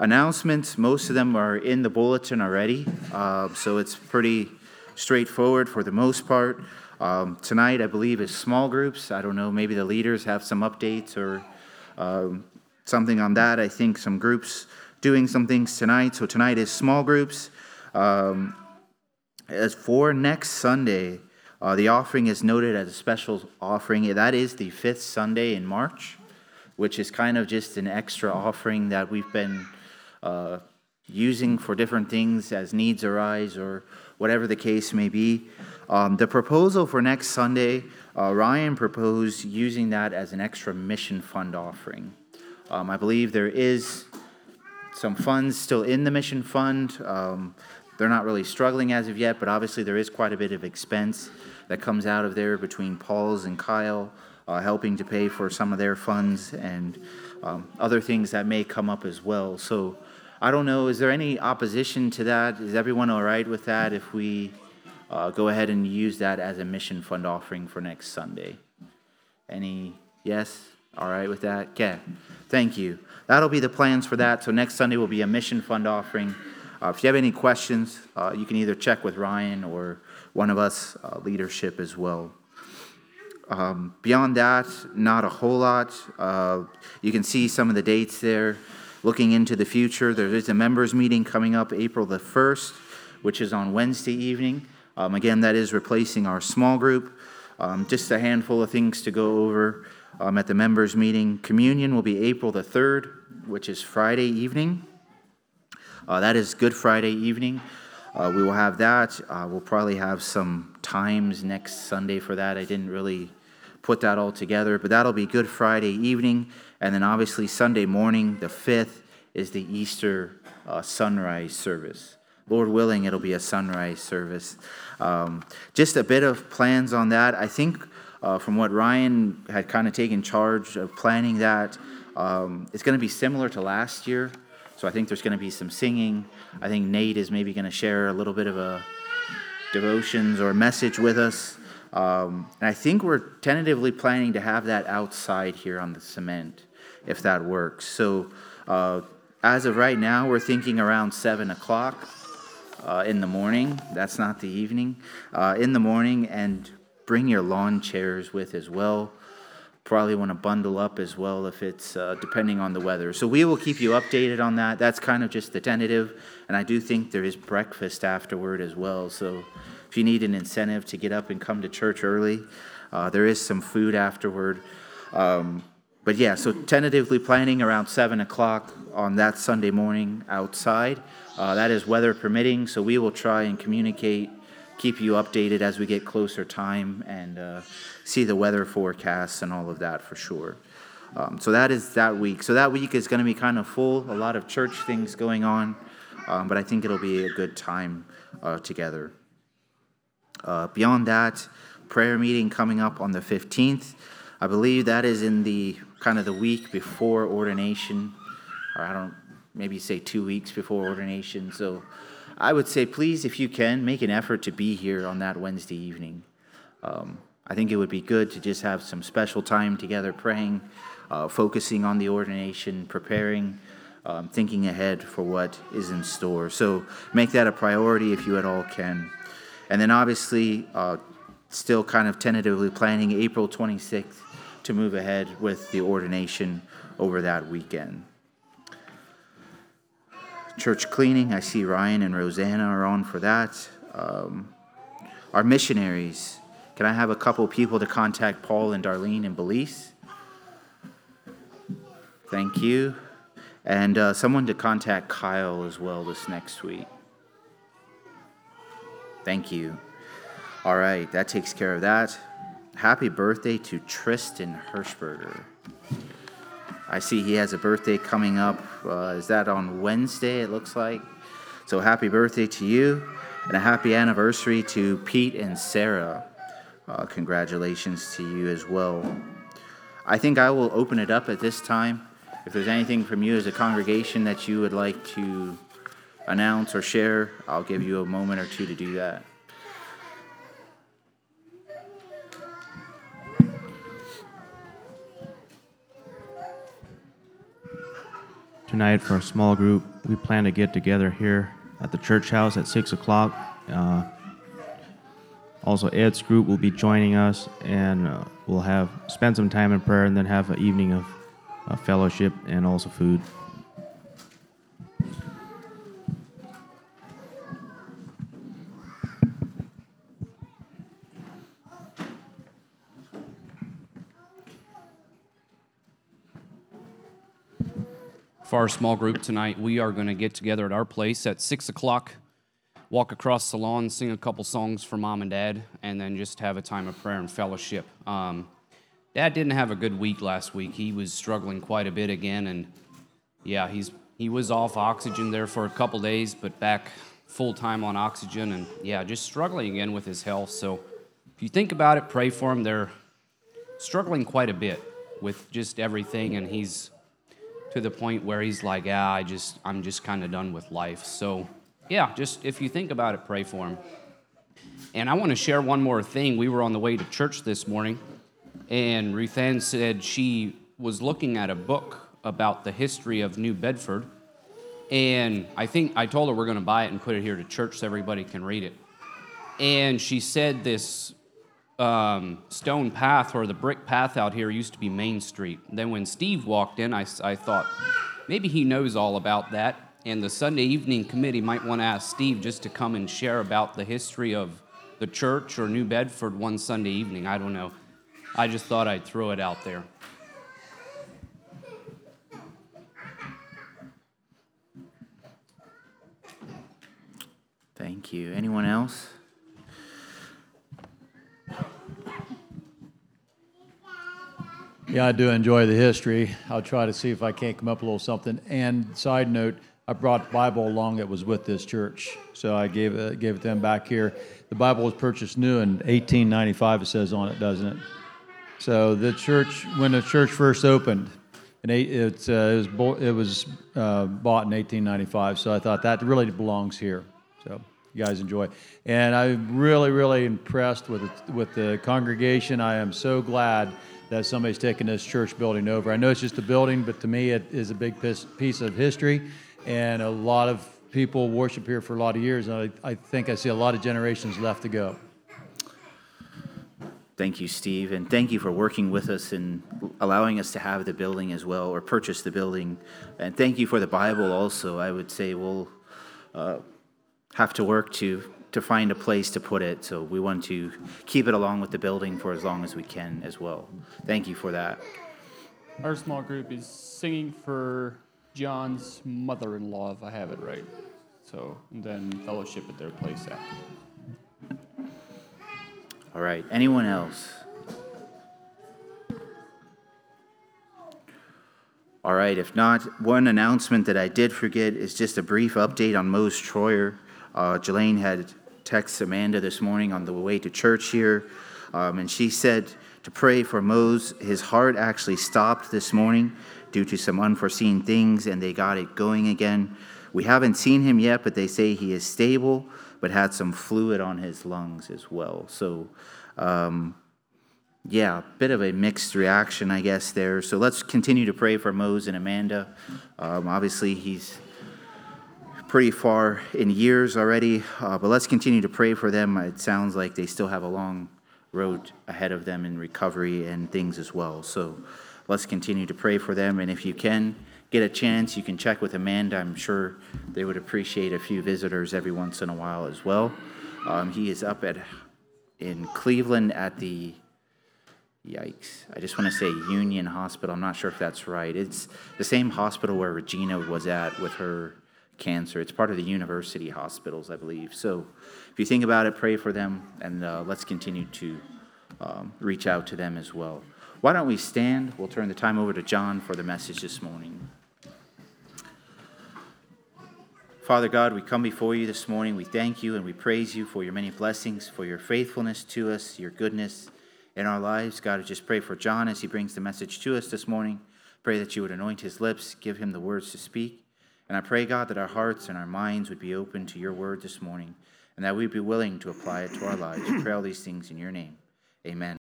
announcements, most of them are in the bulletin already, so it's pretty straightforward for the most part. Tonight, I believe, is small groups. I don't know, maybe the leaders have some updates or something on that. I think some groups doing some things tonight. So tonight is small groups. As for next Sunday, the offering is noted as a special offering. That is the 5th Sunday in March, which is kind of just an extra offering that we've been using for different things as needs arise or whatever the case may be. The proposal for next Sunday, Ryan proposed using that as an extra mission fund offering. I believe there is some funds still in the mission fund. They're not really struggling as of yet, but obviously there is quite a bit of expense that comes out of there between Paul's and Kyle, helping to pay for some of their funds and other things that may come up as well. So I don't know, is there any opposition to that? Is everyone all right with that if we go ahead and use that as a mission fund offering for next Sunday? Any yes? All right with that? Okay, thank you. That'll be the plans for that. So next Sunday will be a mission fund offering. If you have any questions, you can either check with Ryan or one of us, leadership as well. Beyond that, not a whole lot. You can see some of the dates there. Looking into the future, there is a members meeting coming up April the 1st, which is on Wednesday evening. Again, that is replacing our small group. Just a handful of things to go over at the members meeting. Communion will be April the 3rd, which is Friday evening. That is Good Friday evening. We will have that. We'll probably have some times next Sunday for that. I didn't really put that all together, but that'll be Good Friday evening. And then obviously Sunday morning, the 5th, is the Easter sunrise service. Lord willing, it'll be a sunrise service. Just a bit of plans on that. I think from what Ryan had kind of taken charge of planning that, it's going to be similar to last year. So I think there's going to be some singing. I think Nate is maybe going to share a little bit of a devotions or message with us. And I think we're tentatively planning to have that outside here on the cement, if that works. So as of right now, we're thinking around 7 o'clock in the morning. That's not the evening. In the morning, and bring your lawn chairs with as well. Probably want to bundle up as well if it's depending on the weather. So we will keep you updated on that. That's kind of just the tentative. And I do think there is breakfast afterward as well. So if you need an incentive to get up and come to church early, there is some food afterward. But yeah, so tentatively planning around 7 o'clock on that Sunday morning outside. That is weather permitting. So we will try and communicate, keep you updated as we get closer time and see the weather forecasts and all of that for sure. So that is that week. So that week is going to be kind of full, a lot of church things going on, but I think it'll be a good time together. Beyond that, prayer meeting coming up on the 15th. I believe that is in the kind of the week before ordination, or maybe say 2 weeks before ordination. So I would say, please, if you can, make an effort to be here on that Wednesday evening. I think it would be good to just have some special time together praying, focusing on the ordination, preparing, thinking ahead for what is in store. So make that a priority if you at all can. And then obviously, still kind of tentatively planning April 26th to move ahead with the ordination over that weekend. Church cleaning, I see Ryan and Rosanna are on for that. Our missionaries, can I have a couple people to contact Paul and Darlene in Belize? Thank you. And someone to contact Kyle as well this next week. Thank you. All right, that takes care of that. Happy birthday to Tristan Hirschberger. I see he has a birthday coming up. Is that on Wednesday, it looks like? So happy birthday to you, and a happy anniversary to Pete and Sarah. Congratulations to you as well. I think I will open it up at this time. If there's anything from you as a congregation that you would like to announce or share, I'll give you a moment or two to do that. Tonight for a small group, we plan to get together here at the church house at 6 o'clock. Also, Ed's group will be joining us, and we'll spend some time in prayer and then have an evening of fellowship and also food. For our small group tonight, we are going to get together at our place at 6 o'clock, walk across the lawn, sing a couple songs for Mom and Dad, and then just have a time of prayer and fellowship. Dad didn't have a good week last week. He was struggling quite a bit again, and yeah, he was off oxygen there for a couple days, but back full-time on oxygen, and yeah, just struggling again with his health. So if you think about it, pray for him. They're struggling quite a bit with just everything, and he's to the point where he's like, I'm just kind of done with life. So yeah, just if you think about it, pray for him. And I want to share one more thing. We were on the way to church this morning, and Ruth Ann said she was looking at a book about the history of New Bedford, and I told her we're going to buy it and put it here to church so everybody can read it. And she said this stone path or the brick path out here used to be Main Street. Then when Steve walked in, I thought maybe he knows all about that, and the Sunday evening committee might want to ask Steve just to come and share about the history of the church or New Bedford one Sunday evening. I don't know. I just thought I'd throw it out there. Thank you. Anyone else? Yeah, I do enjoy the history. I'll try to see if I can't come up with a little something. And side note, I brought Bible along that was with this church, so I gave it to them back here. The Bible was purchased new in 1895. It says on it, doesn't it? So the church, when the church first opened, it was bought in 1895. So I thought that really belongs here. So you guys enjoy. And I'm really, really impressed with the congregation. I am so glad that somebody's taken this church building over. I know it's just a building, but to me it is a big piece of history, and a lot of people worship here for a lot of years, and I think I see a lot of generations left to go. Thank you, Steve, and thank you for working with us and allowing us to have the building as well, or purchase the building. And thank you for the Bible also. I would say we'll have to work to find a place to put it, so we want to keep it along with the building for as long as we can as well. Thank you for that. Our small group is singing for John's mother-in-law, if I have it right. So, and then fellowship at their place after. All right, anyone else? All right, if not, one announcement that I did forget is just a brief update on Mose Troyer. Jelaine had texted Amanda this morning on the way to church here, and she said to pray for Mose. His heart actually stopped this morning due to some unforeseen things, and they got it going again. We haven't seen him yet, but they say he is stable, but had some fluid on his lungs as well. So, yeah, bit of a mixed reaction, I guess, there. So let's continue to pray for Mose and Amanda. Obviously, he's pretty far in years already, but let's continue to pray for them. It sounds like they still have a long road ahead of them in recovery and things as well. So let's continue to pray for them. And if you can get a chance, you can check with Amanda. I'm sure they would appreciate a few visitors every once in a while as well. He is up in Cleveland at the, I just want to say Union Hospital. I'm not sure if that's right. It's the same hospital where Regina was at with her cancer. It's part of the university hospitals, I believe. So if you think about it, pray for them, and let's continue to reach out to them as well. Why don't we stand? We'll turn the time over to John for the message this morning. Father God, we come before you this morning. We thank you and we praise you for your many blessings, for your faithfulness to us, your goodness in our lives. God, I just pray for John as he brings the message to us this morning. Pray that you would anoint his lips, give him the words to speak. And I pray, God, that our hearts and our minds would be open to your word this morning, and that we'd be willing to apply it to our lives. We pray all these things in your name. Amen.